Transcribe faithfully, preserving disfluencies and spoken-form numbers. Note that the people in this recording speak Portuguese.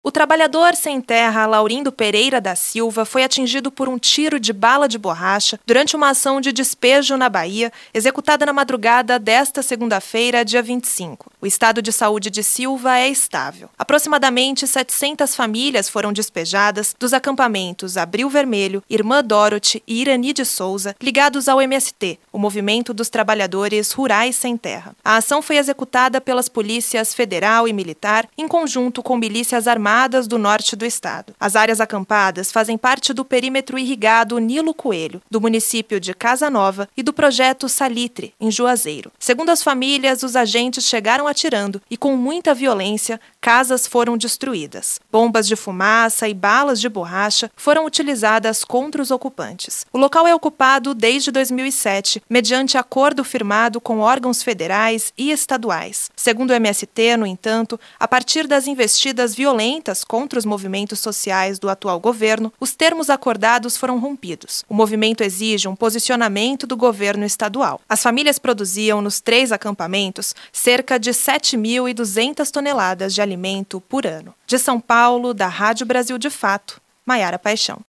O trabalhador sem terra Laurindo Pereira da Silva foi atingido por um tiro de bala de borracha durante uma ação de despejo na Bahia, executada na madrugada desta segunda-feira, dia vinte e cinco. O estado de saúde de Silva é estável. Aproximadamente setecentas famílias foram despejadas dos acampamentos Abril Vermelho, Irmã Dorothy e Irani de Souza, ligados ao M S T, o Movimento dos Trabalhadores Rurais Sem Terra. A ação foi executada pelas polícias federal e militar, em conjunto com milícias armadas do norte do estado. As áreas acampadas fazem parte do perímetro irrigado Nilo Coelho, do município de Casa Nova e do projeto Salitre, em Juazeiro. Segundo as famílias, os agentes chegaram atirando e, com muita violência, casas foram destruídas. Bombas de fumaça e balas de borracha foram utilizadas contra os ocupantes. O local é ocupado desde dois mil e sete, mediante acordo firmado com órgãos federais e estaduais. Segundo o M S T, no entanto, a partir das investidas violentas contra os movimentos sociais do atual governo, os termos acordados foram rompidos. O movimento exige um posicionamento do governo estadual. As famílias produziam nos três acampamentos cerca de sete mil e duzentas toneladas de alimento por ano. De São Paulo, da Rádio Brasil de Fato, Maiara Paixão.